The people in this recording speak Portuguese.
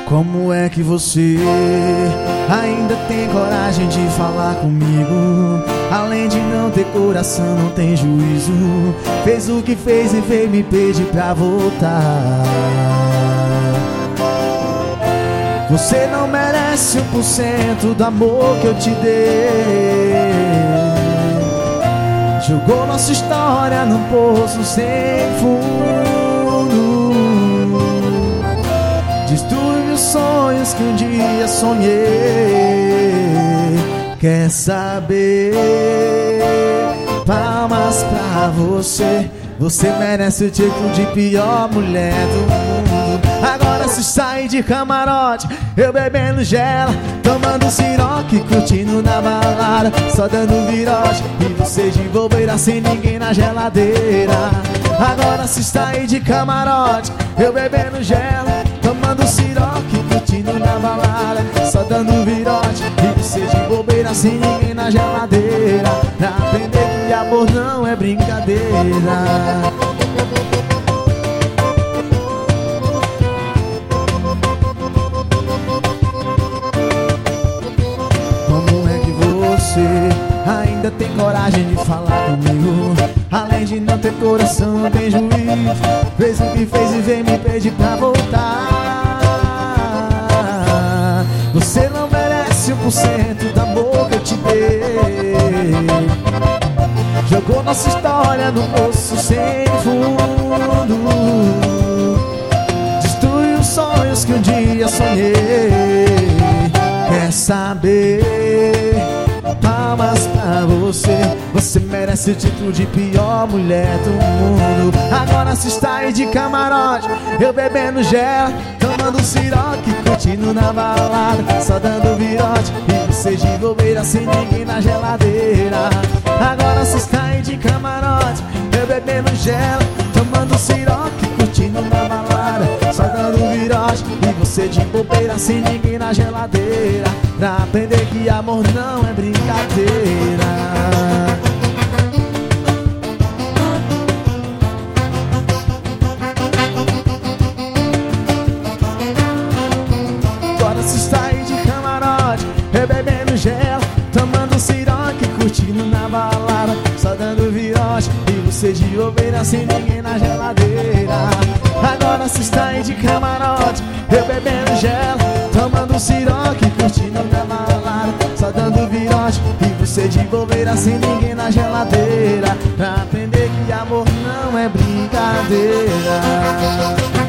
Como é que você ainda tem coragem de falar comigo? Além de não ter coração, não tem juízo. Fez o que fez e veio me pedir pra voltar. Você não merece 1% do amor que eu te dei. Jogou nossa história num poço sem fundo. Destruiu os sonhos que um dia sonhei. Quer saber? Palmas pra você. Você merece o título de pior mulher do mundo. Agora se sai de camarote, eu bebendo gela, tomando siroque, curtindo na balada, só dando virote, e você de bobeira sem ninguém na geladeira. Agora se sai de camarote, eu bebendo gela, tomando siroque, curtindo na balada, só dando virote, e você de bobeira sem ninguém na geladeira. Pra aprender que amor não é brincadeira. Ainda tem coragem de falar comigo? Além de não ter coração, não tem juízo. Fez o que fez e veio me pedir pra voltar. Você não merece 1% do amor que eu te dei. Jogou nossa história no poço sem fundo. Destruiu os sonhos que um dia sonhei. Quer saber? Palmas pra você. Você merece o título de pior mulher do mundo. Agora se está aí de camarote, eu bebendo gel, tomando siroque, curtindo na balada, só dando virote, e você de bobeira sem ninguém na geladeira. Agora se está aí de camarote, eu bebendo gel, tomando siroque, curtindo na balada, só dando virote, e você de bobeira sem ninguém na geladeira. Pra aprender que amor não é brincadeira. Agora se sai de camarote, eu bebendo gel, tomando siroque, curtindo na balada, só dando virote, e você de bobeira sem ninguém na geladeira. Agora se sai de camarote, eu bebendo gel, tomando siroque, curtindo na balada, só dando virote, e você de bobeira sem ninguém na geladeira. Pra aprender que amor não é brincadeira.